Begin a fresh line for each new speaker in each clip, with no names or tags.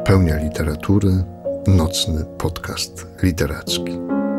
Pełnia literatury, nocny podcast literacki.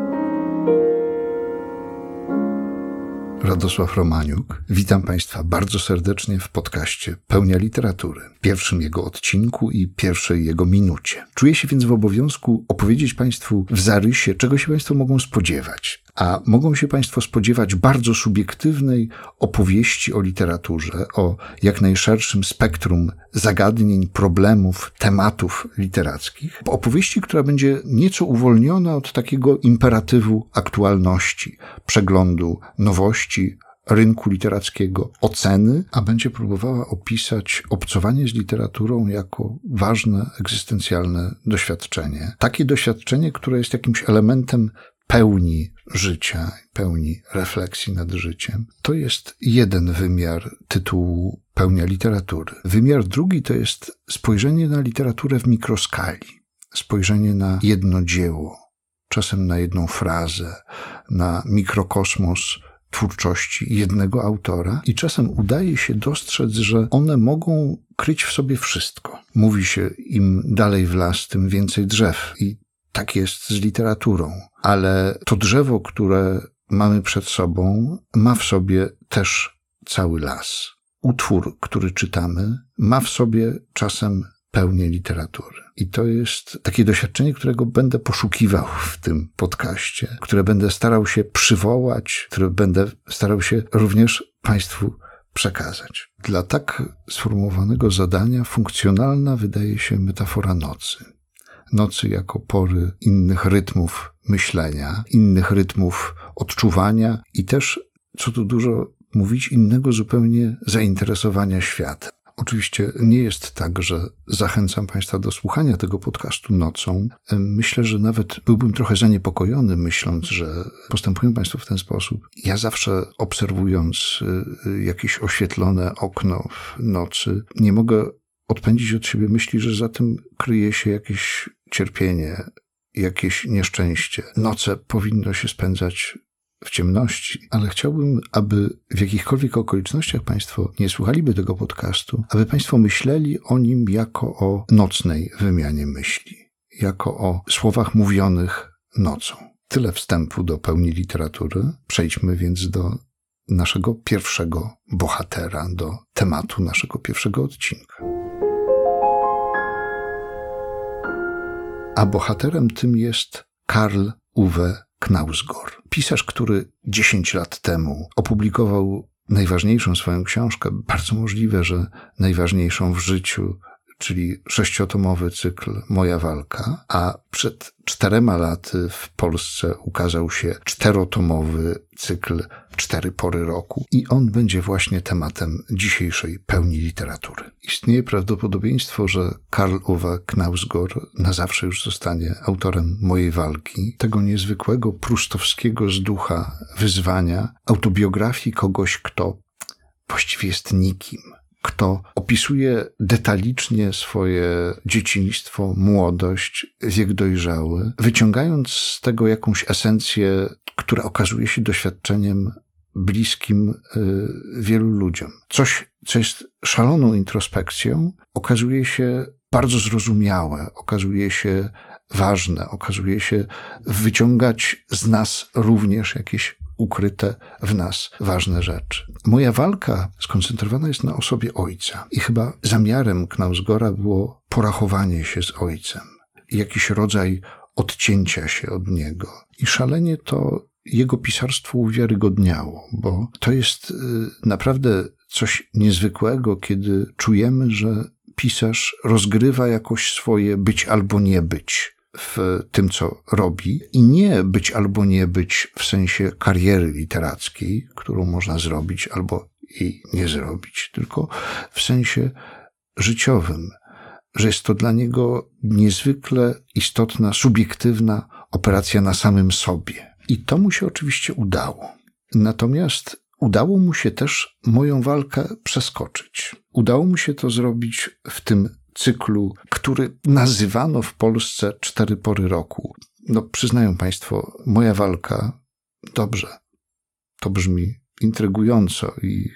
Radosław Romaniuk. Witam Państwa bardzo serdecznie w podcaście Pełnia literatury, pierwszym jego odcinku i pierwszej jego minucie. Czuję się więc w obowiązku opowiedzieć Państwu w zarysie, czego się Państwo mogą spodziewać. A mogą się Państwo spodziewać bardzo subiektywnej opowieści o literaturze, o jak najszerszym spektrum zagadnień, problemów, tematów literackich. Opowieści, która będzie nieco uwolniona od takiego imperatywu aktualności, przeglądu nowości, rynku literackiego, oceny, a będzie próbowała opisać obcowanie z literaturą jako ważne, egzystencjalne doświadczenie. Takie doświadczenie, które jest jakimś elementem pełni życia, pełni refleksji nad życiem. To jest jeden wymiar tytułu Pełnia literatury. Wymiar drugi to jest spojrzenie na literaturę w mikroskali, spojrzenie na jedno dzieło, czasem na jedną frazę, na mikrokosmos twórczości jednego autora i czasem udaje się dostrzec, że one mogą kryć w sobie wszystko. Mówi się, im dalej w las, tym więcej drzew i tak jest z literaturą, ale to drzewo, które mamy przed sobą, ma w sobie też cały las. Utwór, który czytamy, ma w sobie czasem pełnię literatury. I to jest takie doświadczenie, którego będę poszukiwał w tym podcaście, które będę starał się przywołać, które będę starał się również Państwu przekazać. Dla tak sformułowanego zadania funkcjonalna wydaje się metafora nocy. Nocy jako pory innych rytmów myślenia, innych rytmów odczuwania i też, co tu dużo mówić, innego zupełnie zainteresowania światem. Oczywiście nie jest tak, że zachęcam Państwa do słuchania tego podcastu nocą. Myślę, że nawet byłbym trochę zaniepokojony, myśląc, że postępują Państwo w ten sposób. Ja zawsze obserwując jakieś oświetlone okno w nocy, nie mogę odpędzić od siebie myśli, że za tym kryje się jakieś cierpienie, jakieś nieszczęście. Noce powinno się spędzać w ciemności, ale chciałbym, aby w jakichkolwiek okolicznościach Państwo nie słuchaliby tego podcastu, aby Państwo myśleli o nim jako o nocnej wymianie myśli, jako o słowach mówionych nocą. Tyle wstępu do pełni literatury. Przejdźmy więc do naszego pierwszego bohatera, do tematu naszego pierwszego odcinka. A bohaterem tym jest Karl Uwe Knausgård. Pisarz, który 10 lat temu opublikował najważniejszą swoją książkę, bardzo możliwe, że najważniejszą w życiu, czyli 6-tomowy cykl Moja walka, a przed 4 laty w Polsce ukazał się 4-tomowy cykl 4 pory roku i on będzie właśnie tematem dzisiejszej pełni literatury. Istnieje prawdopodobieństwo, że Karl Uwe Knausgård na zawsze już zostanie autorem Mojej walki, tego niezwykłego prustowskiego z ducha wyzwania, autobiografii kogoś, kto właściwie jest nikim, kto opisuje detalicznie swoje dzieciństwo, młodość, wiek dojrzały, wyciągając z tego jakąś esencję, która okazuje się doświadczeniem bliskim wielu ludziom. Coś, co jest szaloną introspekcją, okazuje się bardzo zrozumiałe, okazuje się ważne, okazuje się wyciągać z nas również jakieś ukryte w nas ważne rzeczy. Moja walka skoncentrowana jest na osobie ojca i chyba zamiarem Knausgårda było porachowanie się z ojcem, jakiś rodzaj odcięcia się od niego. I szalenie to jego pisarstwo uwiarygodniało, bo to jest naprawdę coś niezwykłego, kiedy czujemy, że pisarz rozgrywa jakoś swoje być albo nie być w tym, co robi i nie być albo nie być w sensie kariery literackiej, którą można zrobić albo i nie zrobić, tylko w sensie życiowym, że jest to dla niego niezwykle istotna, subiektywna operacja na samym sobie. I to mu się oczywiście udało. Natomiast udało mu się też moją walkę przeskoczyć. Udało mu się to zrobić w tym cyklu, który nazywano w Polsce 4 pory roku. No, przyznają Państwo, Moja walka, dobrze, to brzmi intrygująco i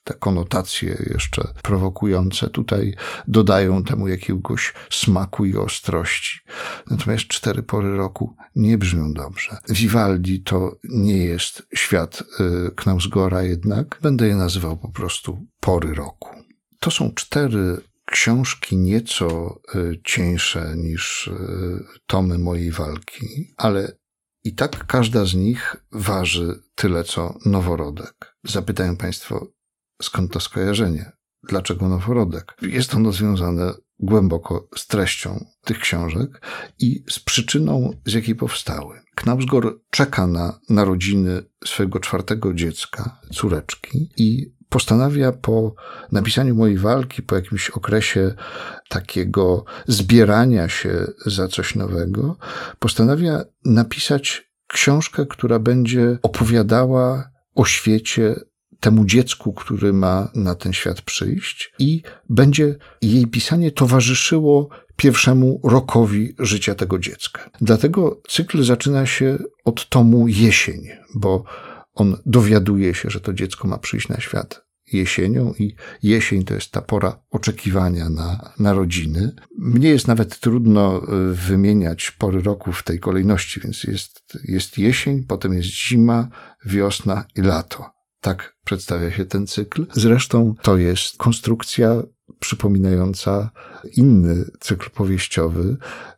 te konotacje jeszcze prowokujące tutaj dodają temu jakiegoś smaku i ostrości. Natomiast 4 pory roku nie brzmią dobrze. Vivaldi to nie jest świat Knausgårda jednak. Będę je nazywał po prostu pory roku. To są 4 książki nieco cieńsze niż tomy mojej walki, ale i tak każda z nich waży tyle, co Noworodek. Zapytają Państwo, skąd to skojarzenie? Dlaczego Noworodek? Jest ono związane głęboko z treścią tych książek i z przyczyną, z jakiej powstały. Knausgård czeka na narodziny swojego 4. dziecka, córeczki, i postanawia po napisaniu mojej walki, po jakimś okresie takiego zbierania się za coś nowego, postanawia napisać książkę, która będzie opowiadała o świecie temu dziecku, który ma na ten świat przyjść, i będzie jej pisanie towarzyszyło pierwszemu rokowi życia tego dziecka. Dlatego cykl zaczyna się od tomu Jesień, bo on dowiaduje się, że to dziecko ma przyjść na świat jesienią i jesień to jest ta pora oczekiwania na narodziny. Mnie jest nawet trudno wymieniać pory roku w tej kolejności, więc jest jesień, potem jest zima, wiosna i lato. Tak przedstawia się ten cykl. Zresztą to jest konstrukcja przypominająca inny cykl powieściowy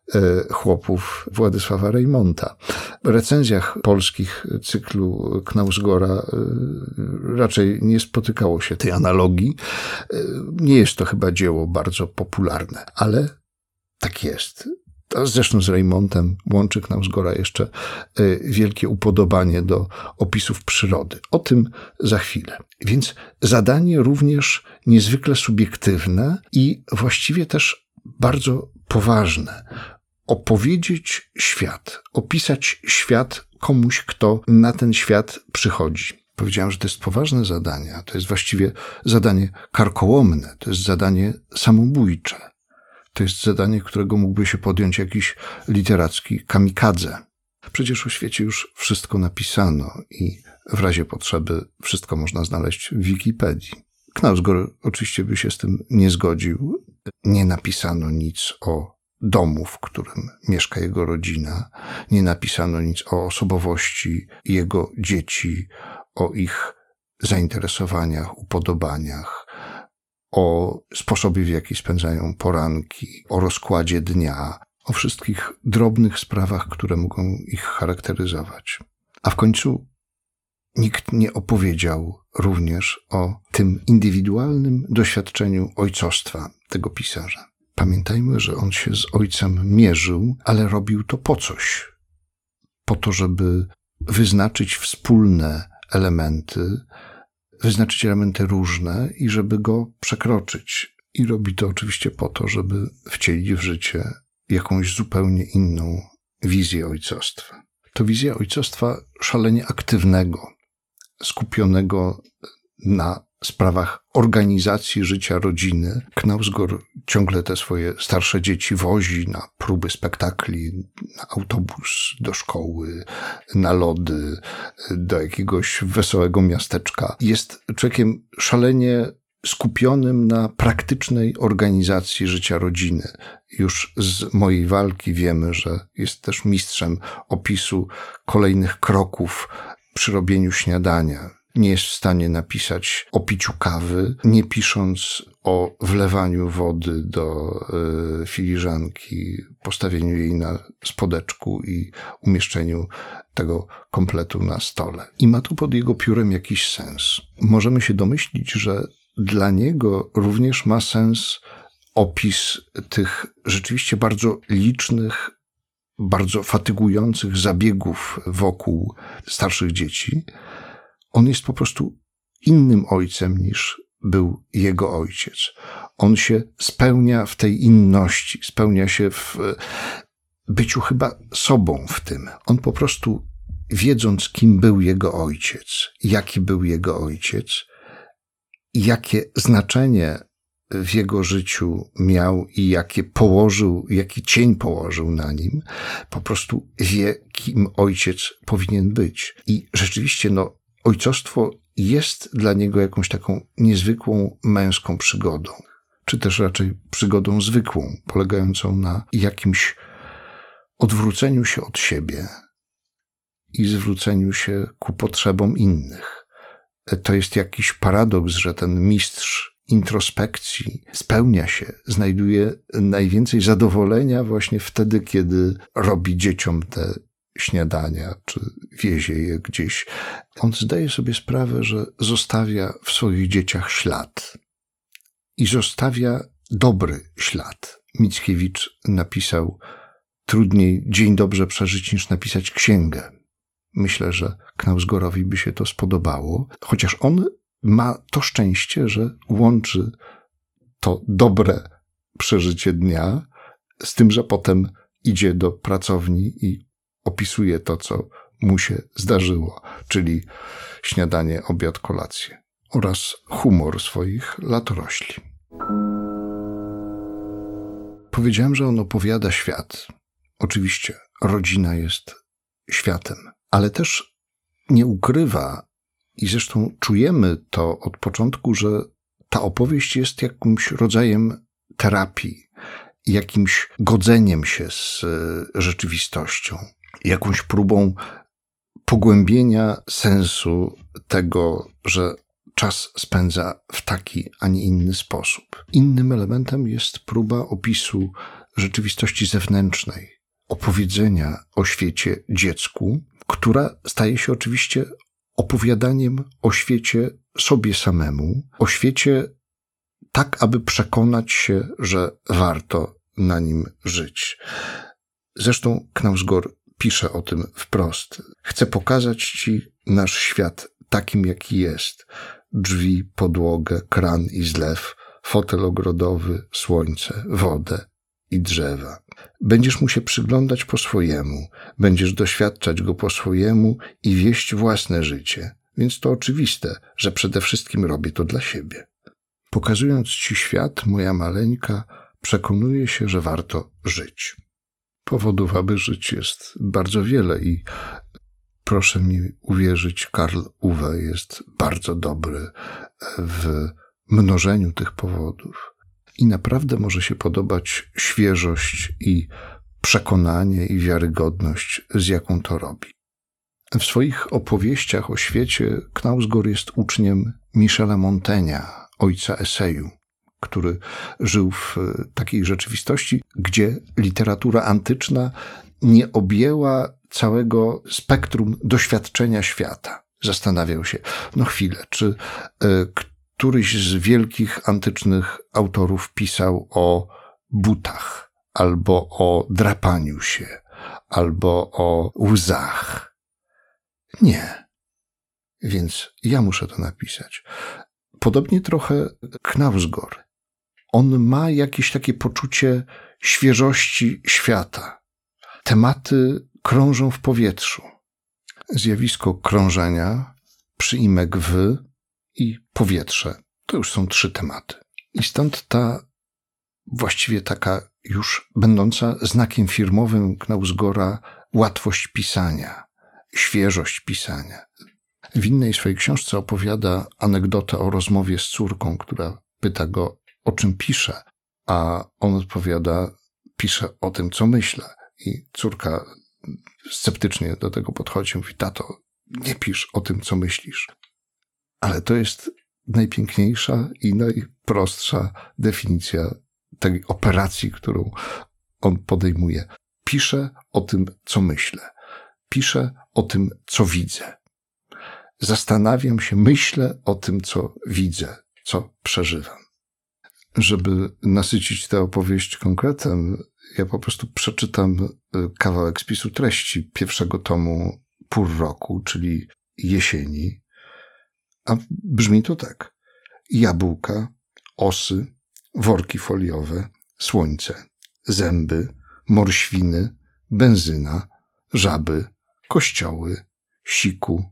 Chłopów Władysława Reymonta. W recenzjach polskich cyklu Knausgårda raczej nie spotykało się tej analogii. Nie jest to chyba dzieło bardzo popularne, ale tak jest. Zresztą z Reymontem łączy Knausgårda jeszcze wielkie upodobanie do opisów przyrody. O tym za chwilę. Więc zadanie również niezwykle subiektywne i właściwie też bardzo poważne. Opowiedzieć świat, opisać świat komuś, kto na ten świat przychodzi. Powiedziałem, że to jest poważne zadanie, a to jest właściwie zadanie karkołomne, to jest zadanie samobójcze. To jest zadanie, którego mógłby się podjąć jakiś literacki kamikadze. Przecież o świecie już wszystko napisano i w razie potrzeby wszystko można znaleźć w Wikipedii. Knausgård oczywiście by się z tym nie zgodził. Nie napisano nic o domu, w którym mieszka jego rodzina. Nie napisano nic o osobowości jego dzieci, o ich zainteresowaniach, upodobaniach, o sposobie, w jaki spędzają poranki, o rozkładzie dnia, o wszystkich drobnych sprawach, które mogą ich charakteryzować. A w końcu nikt nie opowiedział również o tym indywidualnym doświadczeniu ojcostwa tego pisarza. Pamiętajmy, że on się z ojcem mierzył, ale robił to po coś. Po to, żeby wyznaczyć wspólne elementy, wyznaczyć elementy różne i żeby go przekroczyć. I robi to oczywiście po to, żeby wcielić w życie jakąś zupełnie inną wizję ojcostwa. To wizja ojcostwa szalenie aktywnego, skupionego na sprawach organizacji życia rodziny. Knausgård ciągle te swoje starsze dzieci wozi na próby spektakli, na autobus, do szkoły, na lody, do jakiegoś wesołego miasteczka. Jest człowiekiem szalenie skupionym na praktycznej organizacji życia rodziny. Już z mojej walki wiemy, że jest też mistrzem opisu kolejnych kroków przy robieniu śniadania. Nie jest w stanie napisać o piciu kawy, nie pisząc o wlewaniu wody do filiżanki, postawieniu jej na spodeczku i umieszczeniu tego kompletu na stole. I ma tu pod jego piórem jakiś sens. Możemy się domyślić, że dla niego również ma sens opis tych rzeczywiście bardzo licznych, bardzo fatygujących zabiegów wokół starszych dzieci. On jest po prostu innym ojcem niż był jego ojciec. On się spełnia w tej inności, spełnia się w byciu chyba sobą w tym. On po prostu, wiedząc, kim był jego ojciec, jaki był jego ojciec, jakie znaczenie w jego życiu miał i jaki cień położył na nim, po prostu wie, kim ojciec powinien być. I rzeczywiście, ojcostwo jest dla niego jakąś taką niezwykłą męską przygodą, czy też raczej przygodą zwykłą, polegającą na jakimś odwróceniu się od siebie i zwróceniu się ku potrzebom innych. To jest jakiś paradoks, że ten mistrz introspekcji spełnia się, znajduje najwięcej zadowolenia właśnie wtedy, kiedy robi dzieciom te śniadania, czy wiezie je gdzieś. On zdaje sobie sprawę, że zostawia w swoich dzieciach ślad. I zostawia dobry ślad. Mickiewicz napisał: trudniej dzień dobrze przeżyć, niż napisać księgę. Myślę, że Knausgårdowi by się to spodobało, chociaż on ma to szczęście, że łączy to dobre przeżycie dnia z tym, że potem idzie do pracowni i opisuje to, co mu się zdarzyło, czyli śniadanie, obiad, kolację oraz humor swoich latorośli. Powiedziałem, że on opowiada świat. Oczywiście rodzina jest światem, ale też nie ukrywa, i zresztą czujemy to od początku, że ta opowieść jest jakimś rodzajem terapii, jakimś godzeniem się z rzeczywistością, jakąś próbą pogłębienia sensu tego, że czas spędza w taki, a nie inny sposób. Innym elementem jest próba opisu rzeczywistości zewnętrznej, opowiedzenia o świecie dziecku, która staje się oczywiście opowiadaniem o świecie sobie samemu, o świecie tak, aby przekonać się, że warto na nim żyć. Zresztą Knausgård pisze o tym wprost. Chcę pokazać ci nasz świat takim, jaki jest. Drzwi, podłogę, kran i zlew, fotel ogrodowy, słońce, wodę i drzewa. Będziesz mu się przyglądać po swojemu, będziesz doświadczać go po swojemu i wieść własne życie, więc to oczywiste, że przede wszystkim robię to dla siebie. Pokazując ci świat, moja maleńka przekonuje się, że warto żyć. Powodów, aby żyć, jest bardzo wiele i proszę mi uwierzyć, Karl Uwe jest bardzo dobry w mnożeniu tych powodów. I naprawdę może się podobać świeżość i przekonanie i wiarygodność, z jaką to robi. W swoich opowieściach o świecie Knausgård jest uczniem Michela Montaigne'a, ojca eseju, który żył w takiej rzeczywistości, gdzie literatura antyczna nie objęła całego spektrum doświadczenia świata. Zastanawiał się, chwilę, czy któryś z wielkich antycznych autorów pisał o butach, albo o drapaniu się, albo o łzach. Nie. Więc ja muszę to napisać. Podobnie trochę Knausgård. On ma jakieś takie poczucie świeżości świata. Tematy krążą w powietrzu. Zjawisko krążenia, przyimek w i powietrze. To już są 3 tematy. I stąd ta właściwie taka już będąca znakiem firmowym Knausgårda łatwość pisania, świeżość pisania. W innej swojej książce opowiada anegdotę o rozmowie z córką, która pyta go, o czym pisze, a on odpowiada, piszę o tym, co myślę. I córka sceptycznie do tego podchodzi, mówi, tato, nie pisz o tym, co myślisz. Ale to jest najpiękniejsza i najprostsza definicja tej operacji, którą on podejmuje. Piszę o tym, co myślę. Piszę o tym, co widzę. Zastanawiam się, myślę o tym, co widzę, co przeżywam. Żeby nasycić tę opowieść konkretem, ja po prostu przeczytam kawałek spisu treści pierwszego tomu Pór roku, czyli jesieni. A brzmi to tak. Jabłka, osy, worki foliowe, słońce, zęby, morświny, benzyna, żaby, kościoły, siku,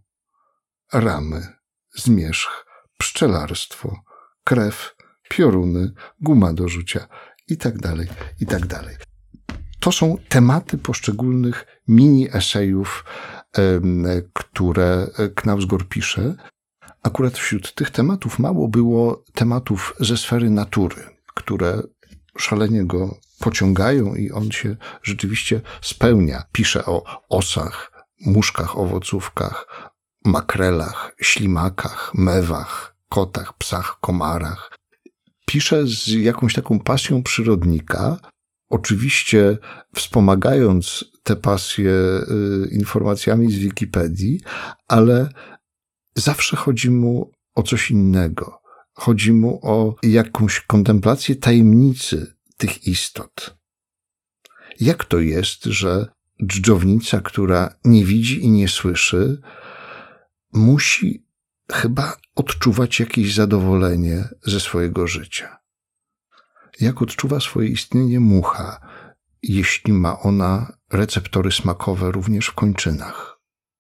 ramy, zmierzch, pszczelarstwo, krew, pioruny, guma do rzucia i tak dalej, i tak dalej. To są tematy poszczególnych mini-esejów, które Knausgård pisze, Akurat wśród tych tematów mało było tematów ze sfery natury, które szalenie go pociągają i on się rzeczywiście spełnia. Pisze o osach, muszkach, owocówkach, makrelach, ślimakach, mewach, kotach, psach, komarach. Pisze z jakąś taką pasją przyrodnika, oczywiście wspomagając tę pasję informacjami z Wikipedii, ale zawsze chodzi mu o coś innego. Chodzi mu o jakąś kontemplację tajemnicy tych istot. Jak to jest, że dżdżownica, która nie widzi i nie słyszy, musi chyba odczuwać jakieś zadowolenie ze swojego życia? Jak odczuwa swoje istnienie mucha, jeśli ma ona receptory smakowe również w kończynach?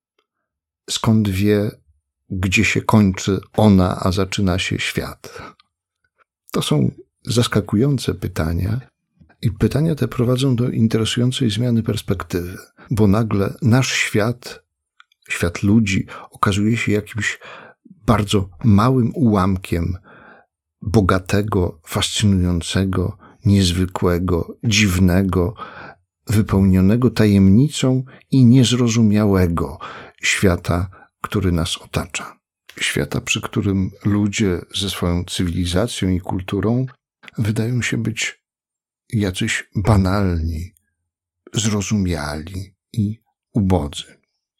Skąd wie, gdzie się kończy ona, a zaczyna się świat? To są zaskakujące pytania i pytania te prowadzą do interesującej zmiany perspektywy, bo nagle nasz świat, świat ludzi, okazuje się jakimś bardzo małym ułamkiem bogatego, fascynującego, niezwykłego, dziwnego, wypełnionego tajemnicą i niezrozumiałego świata, który nas otacza. Świata, przy którym ludzie ze swoją cywilizacją i kulturą wydają się być jacyś banalni, zrozumiali i ubodzy.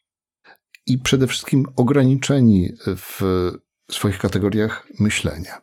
I przede wszystkim ograniczeni w swoich kategoriach myślenia.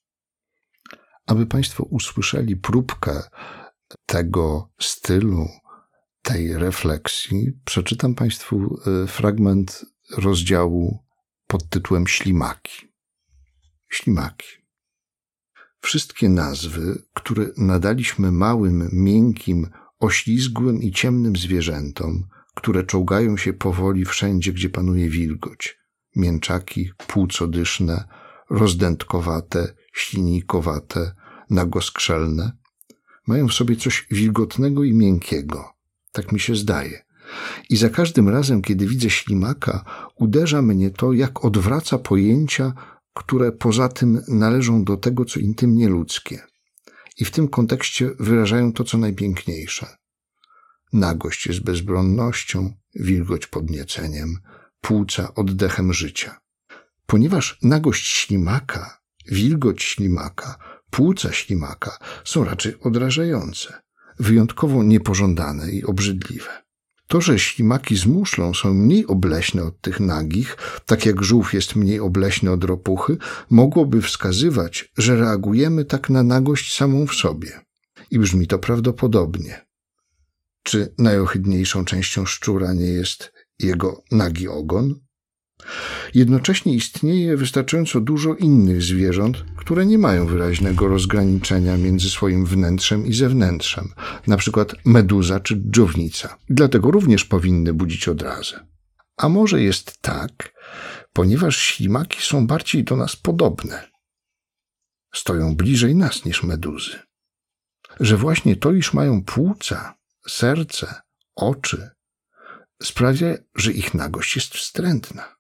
Aby Państwo usłyszeli próbkę tego stylu, tej refleksji, przeczytam Państwu fragment rozdziału pod tytułem Ślimaki. Ślimaki. Wszystkie nazwy, które nadaliśmy małym, miękkim, oślizgłym i ciemnym zwierzętom, które czołgają się powoli wszędzie, gdzie panuje wilgoć. Mięczaki, płucodyszne, rozdętkowate, ślinikowate, nagoskrzelne, mają w sobie coś wilgotnego i miękkiego. Tak mi się zdaje. I za każdym razem, kiedy widzę ślimaka, uderza mnie to, jak odwraca pojęcia, które poza tym należą do tego, co intymnie ludzkie. I w tym kontekście wyrażają to, co najpiękniejsze. Nagość jest bezbronnością, wilgoć podnieceniem, płuca oddechem życia. Ponieważ nagość ślimaka, wilgoć ślimaka, płuca ślimaka są raczej odrażające, wyjątkowo niepożądane i obrzydliwe. To, że ślimaki z muszlą są mniej obleśne od tych nagich, tak jak żółw jest mniej obleśny od ropuchy, mogłoby wskazywać, że reagujemy tak na nagość samą w sobie. I brzmi to prawdopodobnie. Czy najohydniejszą częścią szczura nie jest jego nagi ogon? Jednocześnie istnieje wystarczająco dużo innych zwierząt, które nie mają wyraźnego rozgraniczenia między swoim wnętrzem i zewnętrzem, na przykład meduza czy dżdżownica. Dlatego również powinny budzić odrazę. A może jest tak, ponieważ ślimaki są bardziej do nas podobne. Stoją bliżej nas niż meduzy. Że właśnie to, iż mają płuca, serce, oczy, sprawia, że ich nagość jest wstrętna.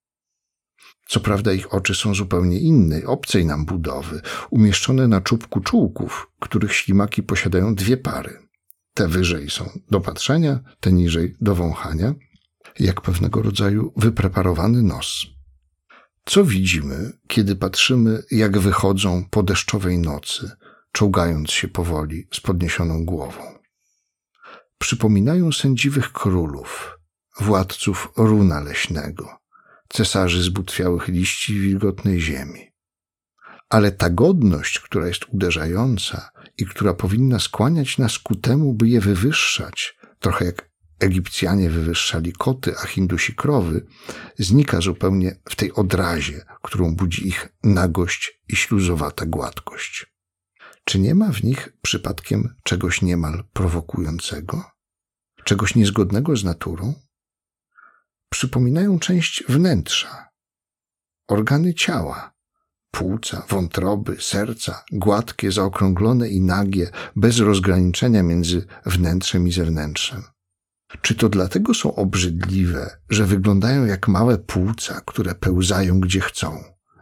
Co prawda ich oczy są zupełnie innej, obcej nam budowy, umieszczone na czubku czułków, których ślimaki posiadają 2 pary. Te wyżej są do patrzenia, te niżej do wąchania, jak pewnego rodzaju wypreparowany nos. Co widzimy, kiedy patrzymy, jak wychodzą po deszczowej nocy, czołgając się powoli z podniesioną głową? Przypominają sędziwych królów, władców runa leśnego, cesarzy zbutwiałych liści i wilgotnej ziemi. Ale ta godność, która jest uderzająca i która powinna skłaniać nas ku temu, by je wywyższać, trochę jak Egipcjanie wywyższali koty, a Hindusi krowy, znika zupełnie w tej odrazie, którą budzi ich nagość i śluzowata gładkość. Czy nie ma w nich przypadkiem czegoś niemal prowokującego? Czegoś niezgodnego z naturą? Przypominają część wnętrza, organy ciała, płuca, wątroby, serca, gładkie, zaokrąglone i nagie, bez rozgraniczenia między wnętrzem i zewnętrzem. Czy to dlatego są obrzydliwe, że wyglądają jak małe płuca, które pełzają gdzie chcą?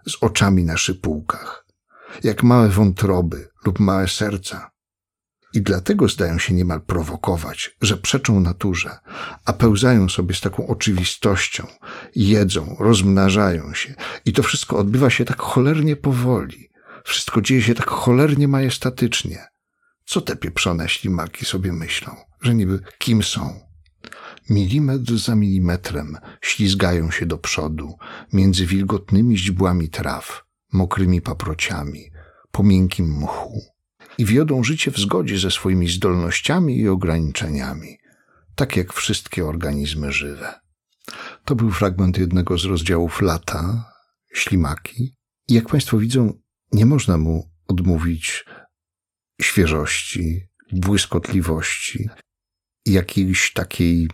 z oczami na szypułkach, jak małe wątroby lub małe serca. I dlatego zdają się niemal prowokować, że przeczą naturze, a pełzają sobie z taką oczywistością, jedzą, rozmnażają się i to wszystko odbywa się tak cholernie powoli. Wszystko dzieje się tak cholernie majestatycznie. Co te pieprzone ślimaki sobie myślą, że niby kim są? Milimetr za milimetrem ślizgają się do przodu, między wilgotnymi źdźbłami traw, mokrymi paprociami, po miękkim mchu i wiodą życie w zgodzie ze swoimi zdolnościami i ograniczeniami, tak jak wszystkie organizmy żywe. To był fragment jednego z rozdziałów Lata, Ślimaki. I jak Państwo widzą, nie można mu odmówić świeżości, błyskotliwości, jakiejś takiej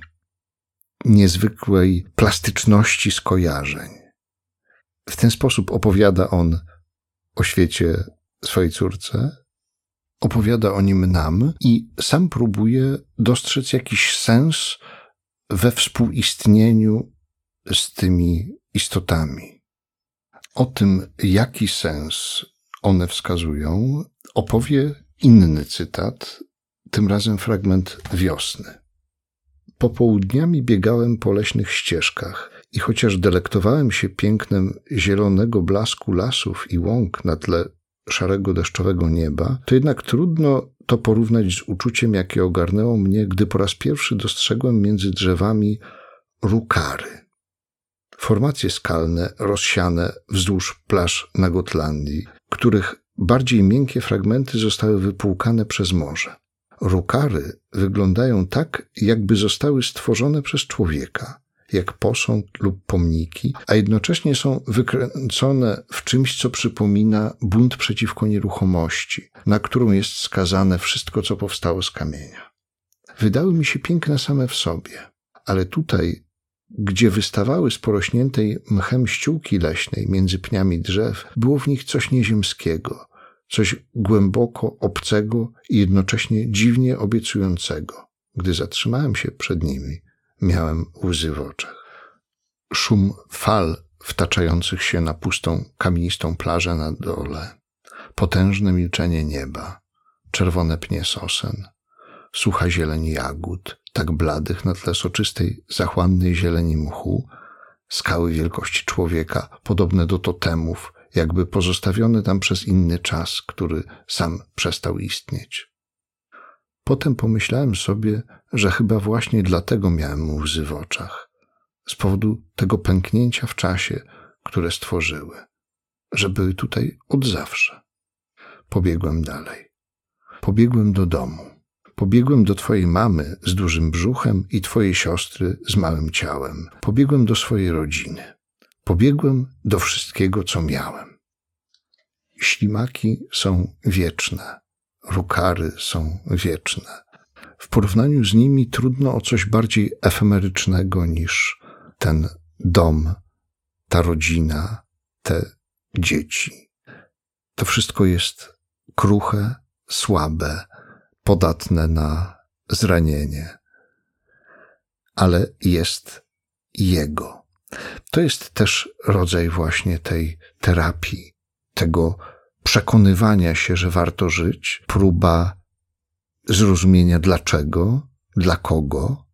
niezwykłej plastyczności skojarzeń. W ten sposób opowiada on o świecie swojej córce, opowiada o nim nam i sam próbuje dostrzec jakiś sens we współistnieniu z tymi istotami. O tym, jaki sens one wskazują, opowie inny cytat, tym razem fragment Wiosny. Popołudniami biegałem po leśnych ścieżkach i chociaż delektowałem się pięknem zielonego blasku lasów i łąk na tle szarego deszczowego nieba, to jednak trudno to porównać z uczuciem, jakie ogarnęło mnie, gdy po raz pierwszy dostrzegłem między drzewami rukary. Formacje skalne rozsiane wzdłuż plaż na Gotlandii, których bardziej miękkie fragmenty zostały wypłukane przez morze. Rukary wyglądają tak, jakby zostały stworzone przez człowieka, jak posąg lub pomniki, a jednocześnie są wykręcone w czymś, co przypomina bunt przeciwko nieruchomości, na którą jest skazane wszystko, co powstało z kamienia. Wydały mi się piękne same w sobie, ale tutaj, gdzie wystawały z porośniętej mchem ściółki leśnej między pniami drzew, było w nich coś nieziemskiego, coś głęboko obcego i jednocześnie dziwnie obiecującego. Gdy zatrzymałem się przed nimi, miałem łzy w oczach. Szum fal wtaczających się na pustą, kamienistą plażę na dole, potężne milczenie nieba, czerwone pnie sosen, sucha zieleń jagód, tak bladych na tle soczystej, zachłannej zieleni mchu, skały wielkości człowieka, podobne do totemów, jakby pozostawione tam przez inny czas, który sam przestał istnieć. Potem pomyślałem sobie, że chyba właśnie dlatego miałem łzy w oczach, z powodu tego pęknięcia w czasie, które stworzyły, że były tutaj od zawsze. Pobiegłem dalej. Pobiegłem do domu. Pobiegłem do twojej mamy z dużym brzuchem i twojej siostry z małym ciałem. Pobiegłem do swojej rodziny. Pobiegłem do wszystkiego, co miałem. Ślimaki są wieczne. Rukary są wieczne. W porównaniu z nimi trudno o coś bardziej efemerycznego niż ten dom, ta rodzina, te dzieci. To wszystko jest kruche, słabe, podatne na zranienie, ale jest jego. To jest też rodzaj właśnie tej terapii, tego przekonywania się, że warto żyć, próba zrozumienia dlaczego, dla kogo,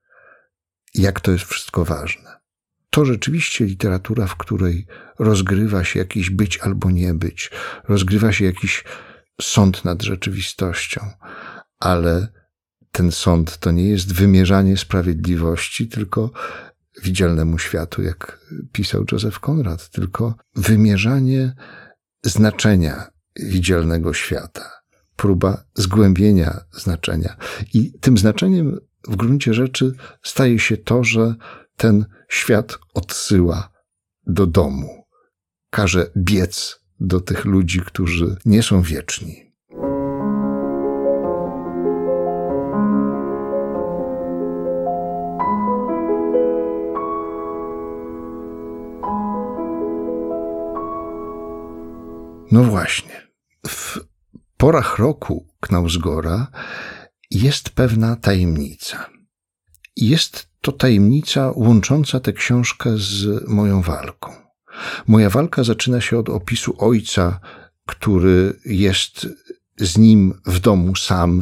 jak to jest wszystko ważne. To rzeczywiście literatura, w której rozgrywa się jakiś być albo nie być, rozgrywa się jakiś sąd nad rzeczywistością, ale ten sąd to nie jest wymierzanie sprawiedliwości, tylko widzialnemu światu, jak pisał Józef Konrad, tylko wymierzanie znaczenia widzialnego świata, próba zgłębienia znaczenia. I tym znaczeniem w gruncie rzeczy staje się to, że ten świat odsyła do domu, każe biec do tych ludzi, którzy nie są wieczni. No właśnie, w porach roku Knausgora jest pewna tajemnica. Jest to tajemnica łącząca tę książkę z moją walką. Moja walka zaczyna się od opisu ojca, który jest z nim w domu sam.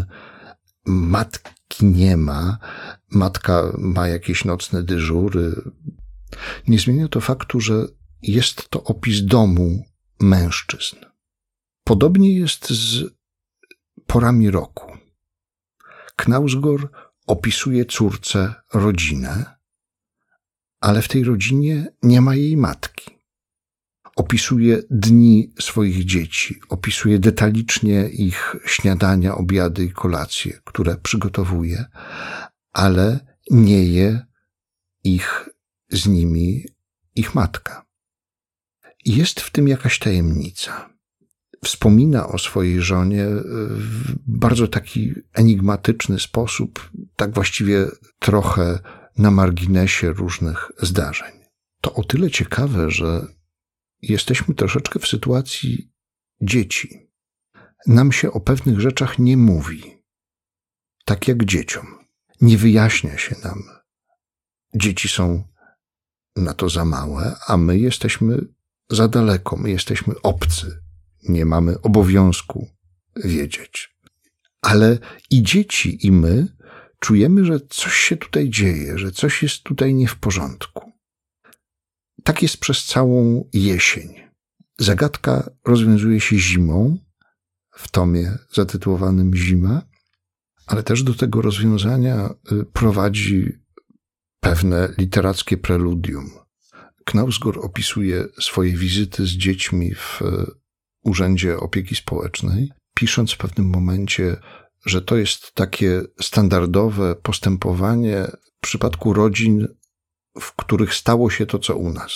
Matki nie ma. Matka ma jakieś nocne dyżury. Nie zmienia to faktu, że jest to opis domu mężczyzn. Podobnie jest z porami roku. Knausgård opisuje córce rodzinę, ale w tej rodzinie nie ma jej matki. Opisuje dni swoich dzieci, opisuje detalicznie ich śniadania, obiady i kolacje, które przygotowuje, ale nie je ich z nimi ich matka. I jest w tym jakaś tajemnica. Wspomina o swojej żonie w bardzo taki enigmatyczny sposób, tak właściwie trochę na marginesie różnych zdarzeń. To o tyle ciekawe, że jesteśmy troszeczkę w sytuacji dzieci. Nam się o pewnych rzeczach nie mówi, tak jak dzieciom. Nie wyjaśnia się nam. Dzieci są na to za małe, a my jesteśmy za daleko, my jesteśmy obcy. Nie mamy obowiązku wiedzieć. Ale i dzieci, i my czujemy, że coś się tutaj dzieje, że coś jest tutaj nie w porządku. Tak jest przez całą jesień. Zagadka rozwiązuje się zimą, w tomie zatytułowanym Zima, ale też do tego rozwiązania prowadzi pewne literackie preludium. Knausgård opisuje swoje wizyty z dziećmi w Urzędzie Opieki Społecznej, pisząc w pewnym momencie, że to jest takie standardowe postępowanie w przypadku rodzin, w których stało się to, co u nas.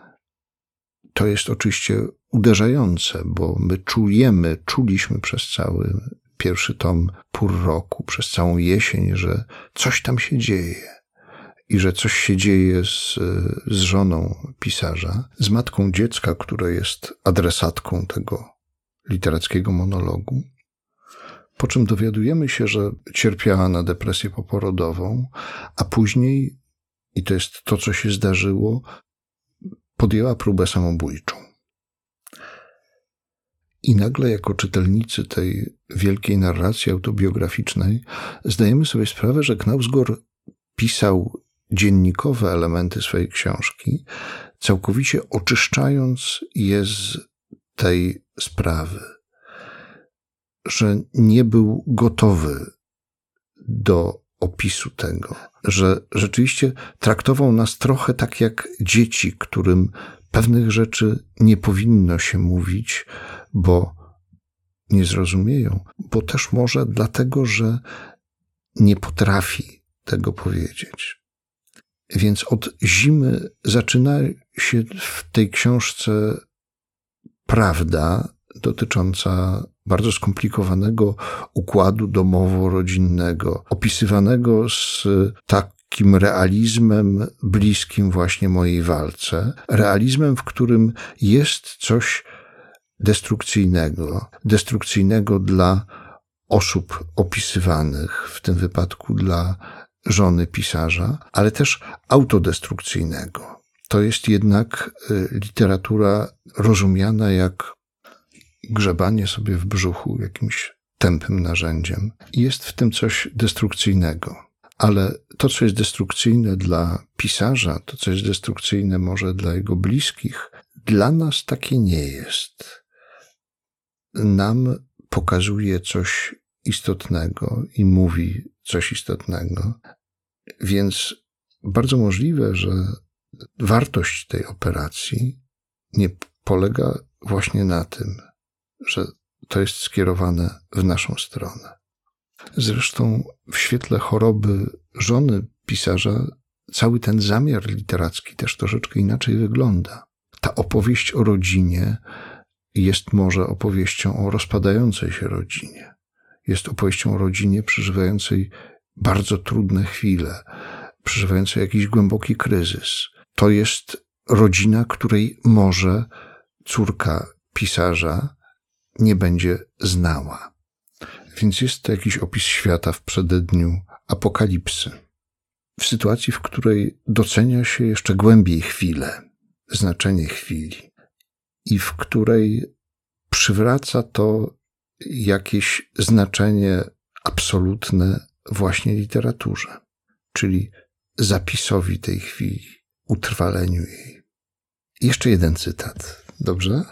To jest oczywiście uderzające, bo my czuliśmy przez cały pierwszy tom pór roku, przez całą jesień, że coś tam się dzieje i że coś się dzieje z żoną pisarza, z matką dziecka, która jest adresatką tego literackiego monologu. Po czym dowiadujemy się, że cierpiała na depresję poporodową, a później, i to jest to, co się zdarzyło, podjęła próbę samobójczą. I nagle jako czytelnicy tej wielkiej narracji autobiograficznej zdajemy sobie sprawę, że Knausgård pisał dziennikowe elementy swojej książki, całkowicie oczyszczając je z tej sprawy, że nie był gotowy do opisu tego, że rzeczywiście traktował nas trochę tak jak dzieci, którym pewnych rzeczy nie powinno się mówić, bo nie zrozumieją, bo też może dlatego, że nie potrafi tego powiedzieć. Więc od Zimy zaczyna się w tej książce prawda dotycząca bardzo skomplikowanego układu domowo-rodzinnego, opisywanego z takim realizmem bliskim właśnie mojej walce. Realizmem, w którym jest coś destrukcyjnego dla osób opisywanych, w tym wypadku dla żony pisarza, ale też autodestrukcyjnego. To jest jednak literatura rozumiana jak grzebanie sobie w brzuchu jakimś tępym narzędziem. I jest w tym coś destrukcyjnego. Ale to, co jest destrukcyjne dla pisarza, to, co jest destrukcyjne może dla jego bliskich, dla nas takie nie jest. Nam pokazuje coś istotnego i mówi coś istotnego. Więc bardzo możliwe, że wartość tej operacji nie polega właśnie na tym, że to jest skierowane w naszą stronę. Zresztą w świetle choroby żony pisarza cały ten zamiar literacki też troszeczkę inaczej wygląda. Ta opowieść o rodzinie jest może opowieścią o rozpadającej się rodzinie. Jest opowieścią o rodzinie przeżywającej bardzo trudne chwile, przeżywającej jakiś głęboki kryzys. To jest rodzina, której może córka pisarza nie będzie znała. Więc jest to jakiś opis świata w przededniu apokalipsy. W sytuacji, w której docenia się jeszcze głębiej chwilę, znaczenie chwili i w której przywraca to jakieś znaczenie absolutne właśnie literaturze, czyli zapisowi tej chwili, utrwaleniu jej. Jeszcze jeden cytat, dobrze?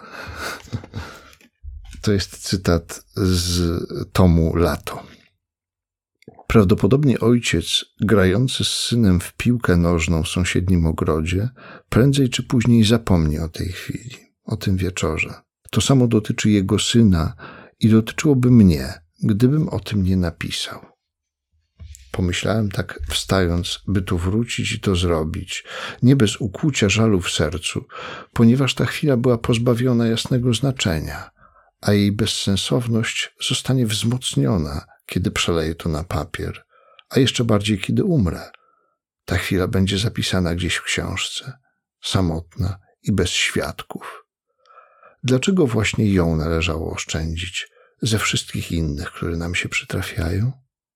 To jest cytat z tomu Lato. Prawdopodobnie ojciec, grający z synem w piłkę nożną w sąsiednim ogrodzie, prędzej czy później zapomni o tej chwili, o tym wieczorze. To samo dotyczy jego syna i dotyczyłoby mnie, gdybym o tym nie napisał. Pomyślałem tak wstając, by tu wrócić i to zrobić, nie bez ukłucia żalu w sercu, ponieważ ta chwila była pozbawiona jasnego znaczenia, a jej bezsensowność zostanie wzmocniona, kiedy przeleję to na papier, a jeszcze bardziej, kiedy umrę. Ta chwila będzie zapisana gdzieś w książce, samotna i bez świadków. Dlaczego właśnie ją należało oszczędzić ze wszystkich innych, które nam się przytrafiają?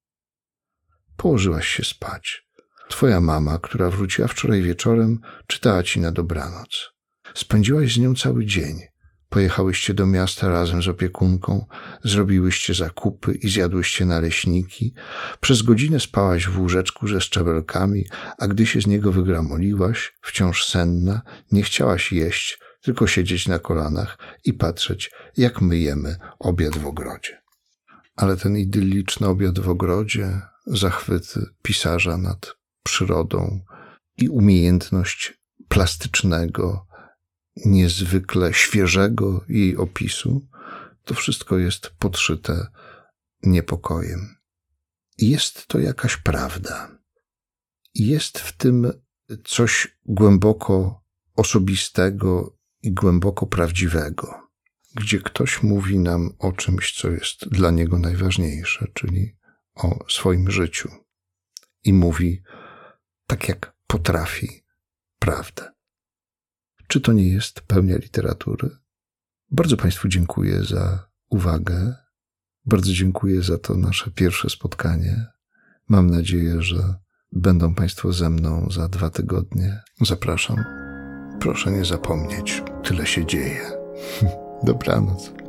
Położyłaś się spać. Twoja mama, która wróciła wczoraj wieczorem, czytała ci na dobranoc. Spędziłaś z nią cały dzień. Pojechałyście do miasta razem z opiekunką, zrobiłyście zakupy i zjadłyście naleśniki. Przez godzinę spałaś w łóżeczku ze szczebelkami, a gdy się z niego wygramoliłaś, wciąż senna, nie chciałaś jeść, tylko siedzieć na kolanach i patrzeć, jak my jemy obiad w ogrodzie. Ale ten idylliczny obiad w ogrodzie, zachwyty pisarza nad przyrodą i umiejętność plastycznego, niezwykle świeżego jej opisu, to wszystko jest podszyte niepokojem. Jest to jakaś prawda. Jest w tym coś głęboko osobistego i głęboko prawdziwego, gdzie ktoś mówi nam o czymś, co jest dla niego najważniejsze, czyli o swoim życiu. I mówi tak, jak potrafi, prawdę. Czy to nie jest pełnia literatury? Bardzo Państwu dziękuję za uwagę. Bardzo dziękuję za to nasze pierwsze spotkanie. Mam nadzieję, że będą Państwo ze mną za 2 tygodnie. Zapraszam. Proszę nie zapomnieć, tyle się dzieje. Dobranoc.